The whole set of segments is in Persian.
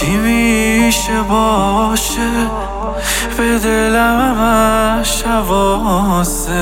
چی میشه باشه به دلم همش حواست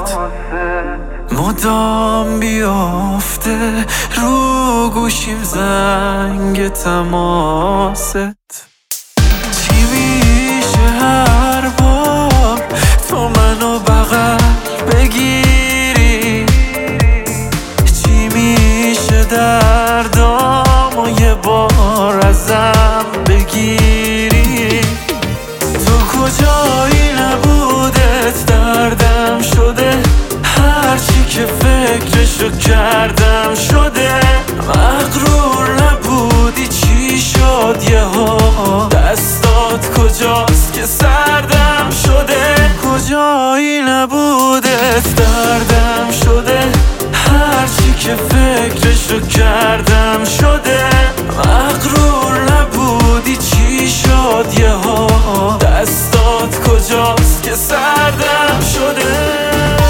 مدام بیافته رو گوشیم زنگ تماست چی میشه هر بار تو منو بغل بگیری چی میشه دردامو یه بار ازم بگیری تو کجایی نبودت دردم شده هرچی که فکرشو کردم شده مغرور نبودی چی شد یهو دستات کجاست که سردم شده کجایی نبودت دردم شده هرچی که فکرشو کردم شده مغرور نبودی چی شد یهو دستات کجاست که سردم شده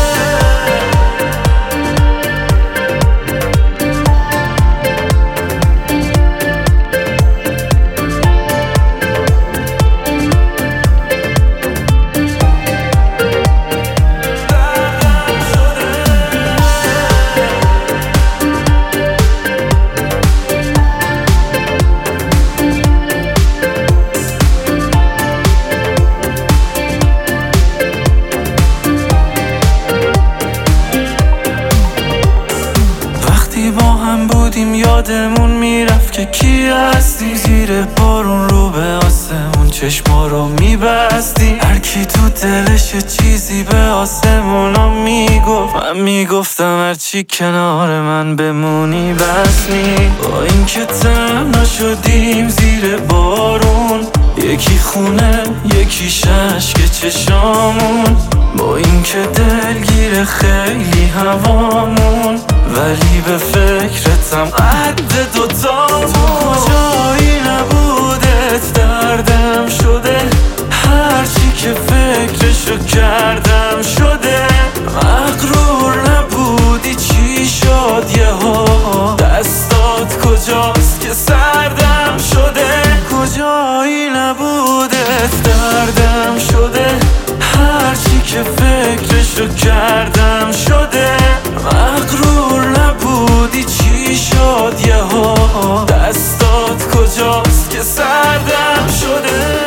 با هم بودیم یادمون میرفت که کی هستیم زیر بارون رو به آسمون چشما رو میبستیم هر کی تو دلش چیزی به آسمونا میگفت من میگفتم هرچی کنار من بمونی بس نی با این که تنها شدیم زیر بارون یکی خونه یکی ششک چشامون با این که دلگیر خیلی هوامون ولی به فکرتم قد دوتامون تو کجایی نبودت دردم شده هرچی که فکرشو کردم شده مغرور نبودی چی شد یهو دستات کجاست که سردم شده کجایی نبودت دردم شده هرچی که فکرشو کردم شده مغرور نبودی چی شد یهو دستات کجاست که سردم شده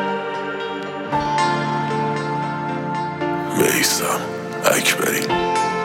میثم اکبری